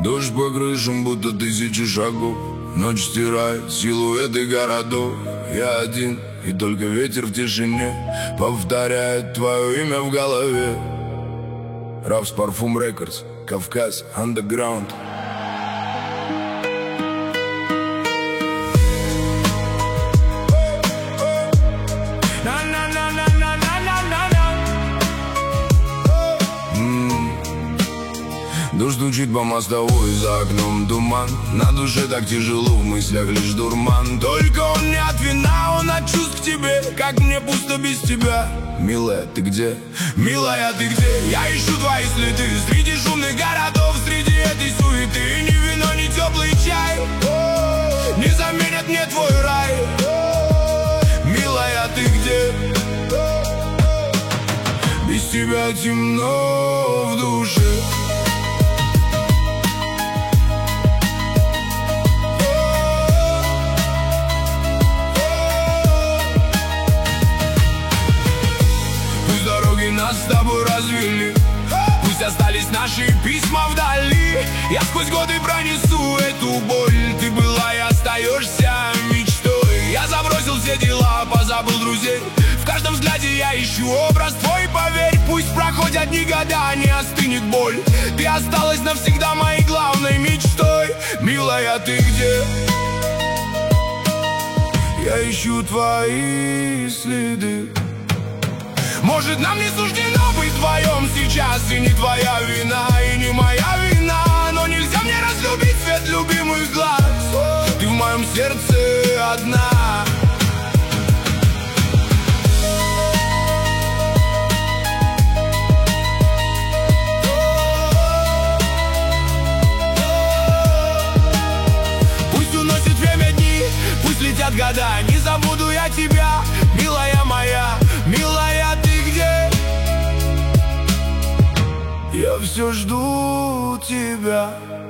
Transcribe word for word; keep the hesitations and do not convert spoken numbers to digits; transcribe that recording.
Дождь по крышам, будто тысячи шагов. Ночь стирает силуэты городов. Я один, и только ветер в тишине повторяет твое имя в голове. Равс Парфум Рекордс, Кавказ, Underground. Дождь стучит по мостовой, за окном туман. На душе так тяжело, в мыслях лишь дурман. Только он не от вина, он от чувств к тебе. Как мне пусто без тебя. Милая, ты где? Милая, ты где? Я ищу твои следы среди шумных городов, среди этой суеты. Ни вино, ни теплый чай не заменят мне твой рай. Милая, ты где? Без тебя темно в душе. Нас с тобой развели, пусть остались наши письма вдали. Я сквозь годы пронесу эту боль. Ты была и остаешься мечтой. Я забросил все дела, позабыл друзей. В каждом взгляде я ищу образ твой, поверь. Пусть проходят дни, года, не остынет боль. Ты осталась навсегда моей главной мечтой. Милая, ты где? Я ищу твои следы. Может, нам не суждено быть вдвоем сейчас. И не твоя вина, и не моя вина. Но нельзя мне разлюбить свет любимых глаз. Ты в моем сердце одна. Пусть уносит время дни, пусть летят года. Не забуду я тебя, милая моя. Милая, ты где? Я все жду тебя.